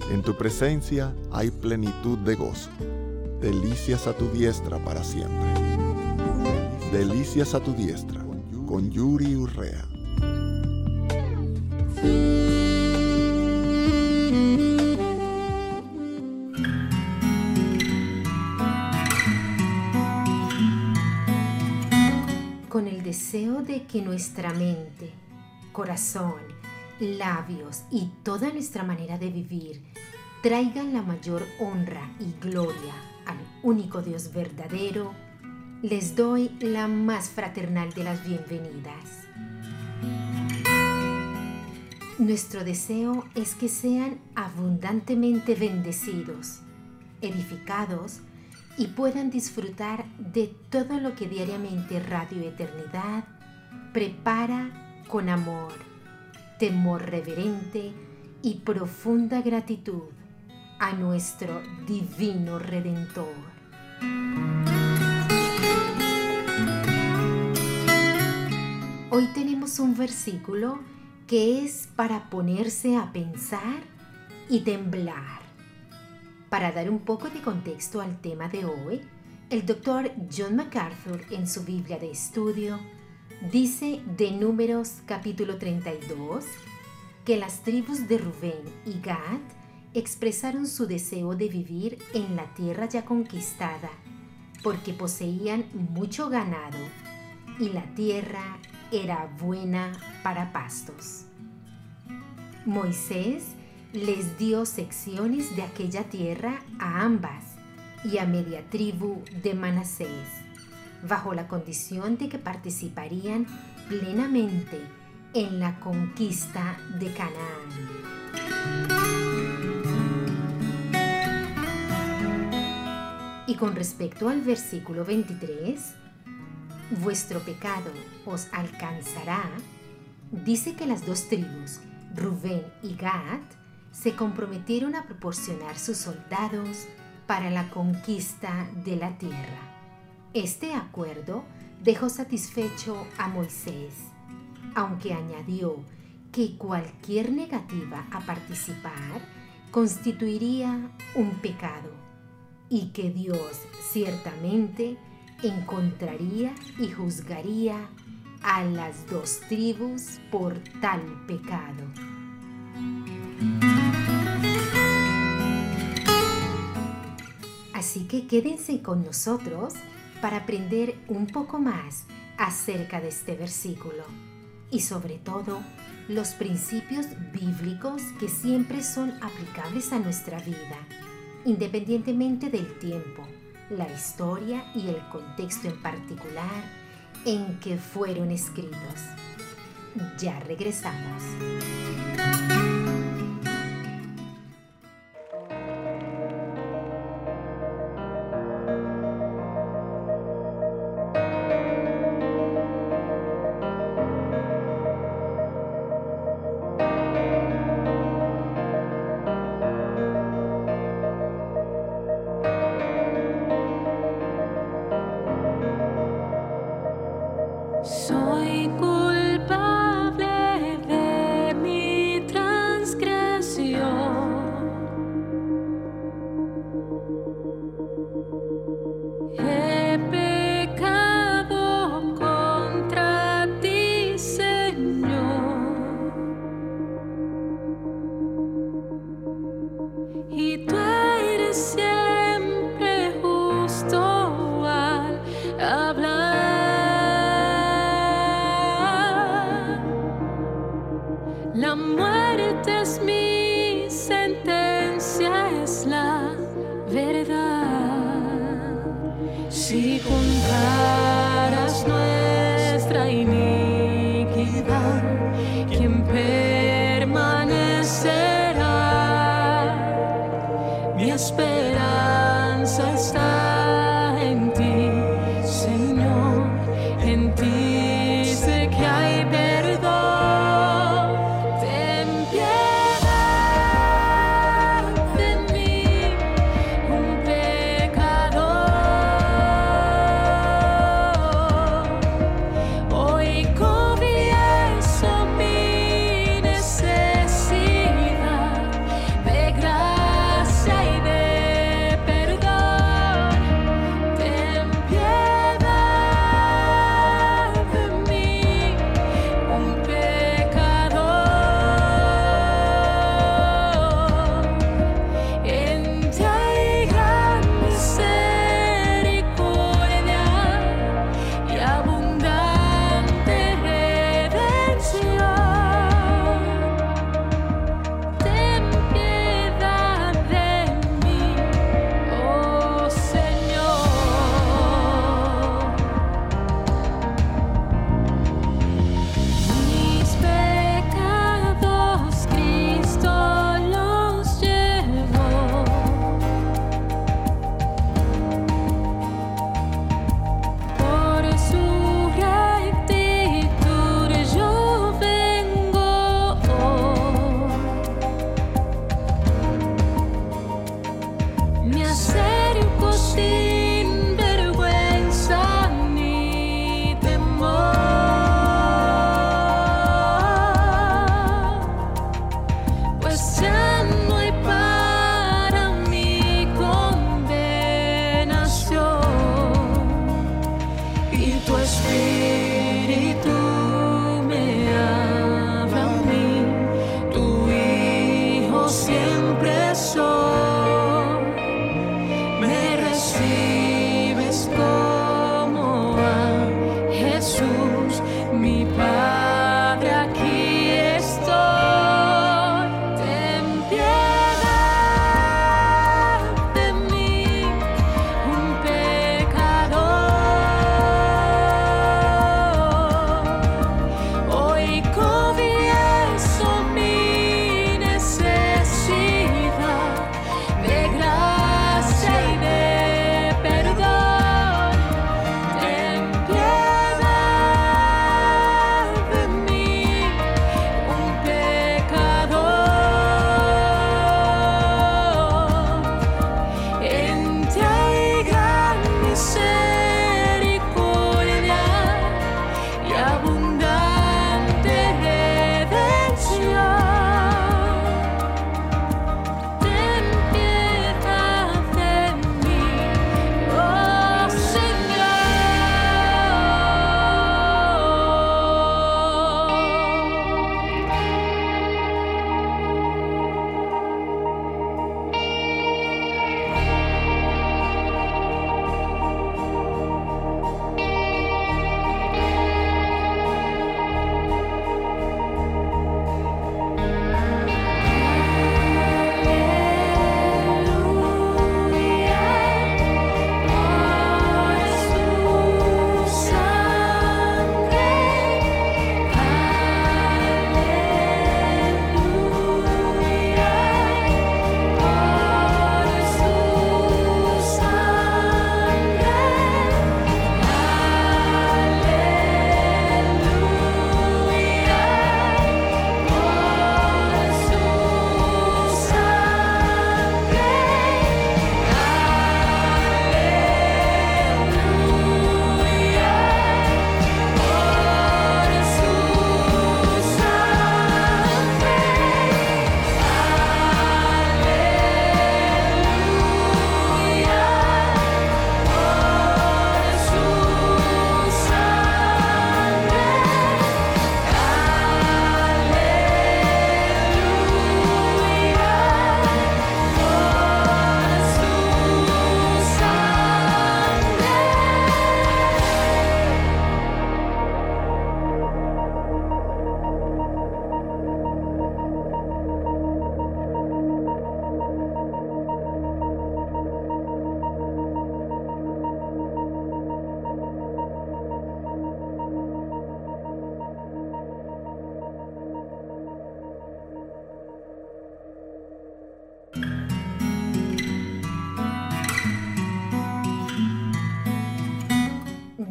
En tu presencia hay plenitud de gozo. Delicias a tu diestra para siempre. Delicias a tu diestra, con Yuri Urrea. Con el deseo de que nuestra mente, corazón, labios y toda nuestra manera de vivir traigan la mayor honra y gloria al único Dios verdadero, les doy la más fraternal de las bienvenidas. Nuestro deseo es que sean abundantemente bendecidos, edificados y puedan disfrutar de todo lo que diariamente Radio Eternidad prepara con amor, temor reverente y profunda gratitud a nuestro Divino Redentor. Hoy tenemos un versículo que es para ponerse a pensar y temblar. Para dar un poco de contexto al tema de hoy, el Dr. John MacArthur en su Biblia de estudio dice de Números capítulo 32 que las tribus de Rubén y Gad expresaron su deseo de vivir en la tierra ya conquistada porque poseían mucho ganado y la tierra era buena para pastos. Moisés les dio secciones de aquella tierra a ambas y a media tribu de Manasés, bajo la condición de que participarían plenamente en la conquista de Canaán. Y con respecto al versículo 23, vuestro pecado os alcanzará, dice que las dos tribus, Rubén y Gad, se comprometieron a proporcionar sus soldados para la conquista de la tierra. Este acuerdo dejó satisfecho a Moisés, aunque añadió que cualquier negativa a participar constituiría un pecado y que Dios ciertamente encontraría y juzgaría a las dos tribus por tal pecado. Así que quédense con nosotros para aprender un poco más acerca de este versículo y sobre todo los principios bíblicos que siempre son aplicables a nuestra vida, independientemente del tiempo, la historia y el contexto en particular en que fueron escritos. Ya regresamos. Soy culpable de mi transgresión. He pecado contra ti, Señor, y tú eres siempre justo al hablar. La muerte es mi sentencia, es la verdad. Si contaras nuestra iniquidad, ¿quién permanecerá? Mi esperanza está en ti, Señor, en ti sé que hay perdón. Hoy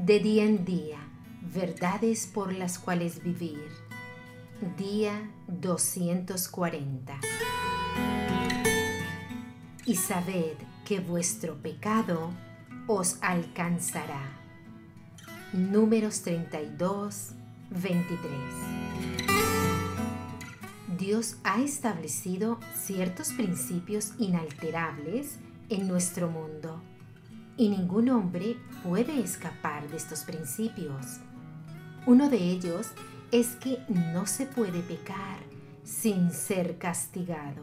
de día en día, verdades por las cuales vivir. Día 240. Y sabed que vuestro pecado os alcanzará. Números 32, 23. Dios ha establecido ciertos principios inalterables en nuestro mundo, y ningún hombre puede escapar de estos principios. Uno de ellos es que no se puede pecar sin ser castigado.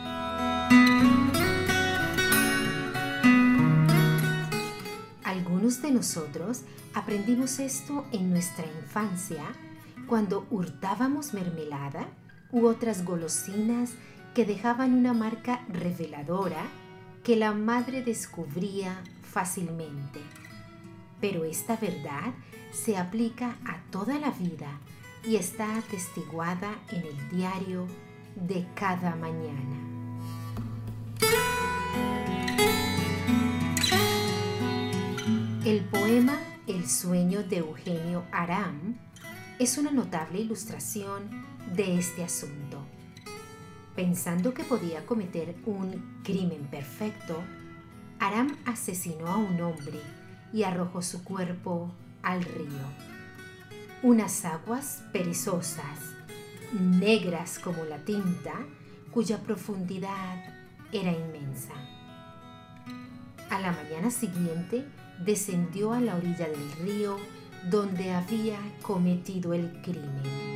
Algunos de nosotros aprendimos esto en nuestra infancia cuando hurtábamos mermelada u otras golosinas que dejaban una marca reveladora que la madre descubría fácilmente. Pero esta verdad se aplica a toda la vida y está atestiguada en el diario de cada mañana. El poema El sueño de Eugenio Aram es una notable ilustración de este asunto. Pensando que podía cometer un crimen perfecto, Aram asesinó a un hombre y arrojó su cuerpo al río. Unas aguas perezosas, negras como la tinta, cuya profundidad era inmensa. A la mañana siguiente descendió a la orilla del río donde había cometido el crimen.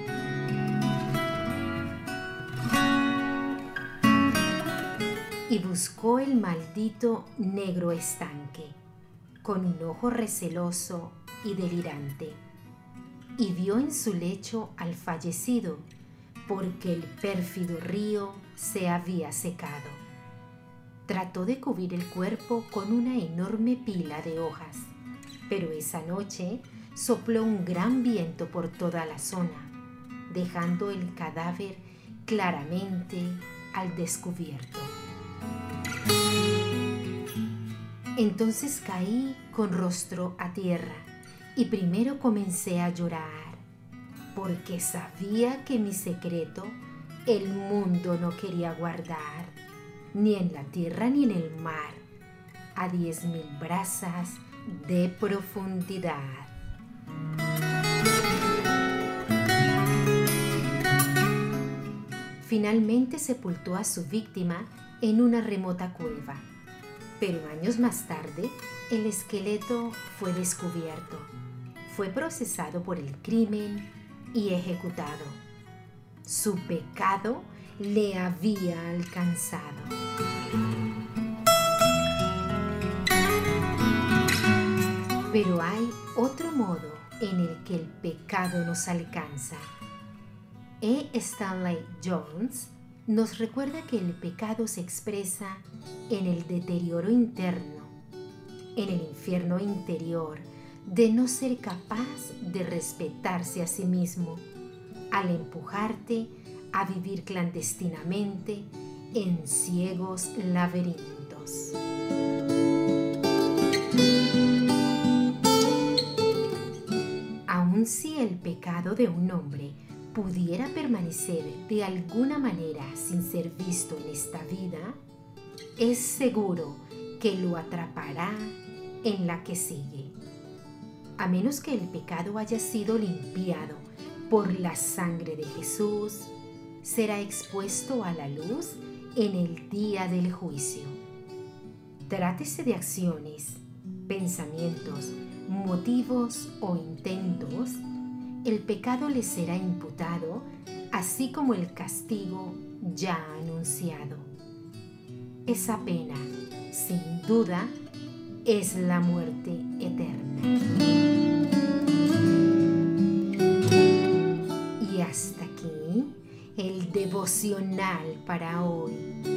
Y buscó el maldito negro estanque, con un ojo receloso y delirante, y vio en su lecho al fallecido, porque el pérfido río se había secado. Trató de cubrir el cuerpo con una enorme pila de hojas, pero esa noche sopló un gran viento por toda la zona, dejando el cadáver claramente al descubierto. Entonces caí con rostro a tierra y primero comencé a llorar, porque sabía que mi secreto el mundo no quería guardar, ni en la tierra ni en el mar, a 10.000 brazas de profundidad. Finalmente sepultó a su víctima en una remota cueva, pero años más tarde el esqueleto fue descubierto, fue procesado por el crimen y ejecutado. Su pecado le había alcanzado. Pero hay otro modo en el que el pecado nos alcanza. E. Stanley Jones nos recuerda que el pecado se expresa en el deterioro interno, en el infierno interior de no ser capaz de respetarse a sí mismo, al empujarte a vivir clandestinamente en ciegos laberintos. Aun si el pecado de un hombre pudiera permanecer de alguna manera sin ser visto en esta vida, es seguro que lo atrapará en la que sigue. A menos que el pecado haya sido limpiado por la sangre de Jesús, será expuesto a la luz en el día del juicio. Trátese de acciones, pensamientos, motivos o intentos, el pecado le será imputado, así como el castigo ya anunciado. Esa pena, sin duda, es la muerte eterna. Y hasta aquí el devocional para hoy.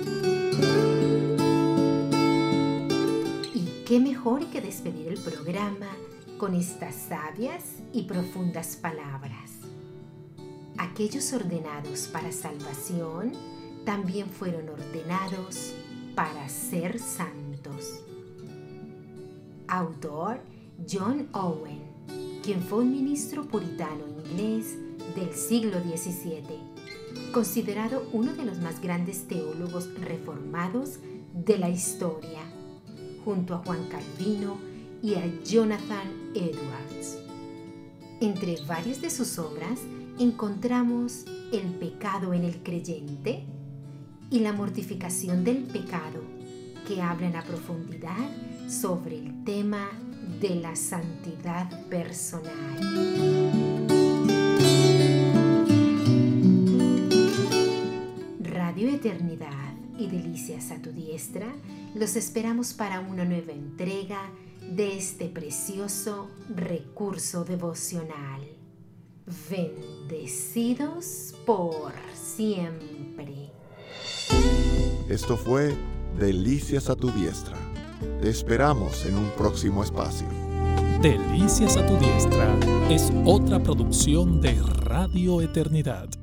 Y qué mejor que despedir el programa con estas sabias y profundas palabras. Aquellos ordenados para salvación también fueron ordenados para ser santos. Autor John Owen. quien fue un ministro puritano inglés del siglo XVII, considerado uno de los más grandes teólogos reformados de la historia, junto a Juan Calvino y a Jonathan Edwards. Entre varias de sus obras encontramos El pecado en el creyente y La mortificación del pecado, que hablan a profundidad sobre el tema de la santidad personal. Radio Eternidad y Delicias a tu diestra, los esperamos para una nueva entrega de este precioso recurso devocional. Bendecidos por siempre. Esto fue Delicias a tu diestra. Te esperamos en un próximo espacio. Delicias a tu diestra es otra producción de Radio Eternidad.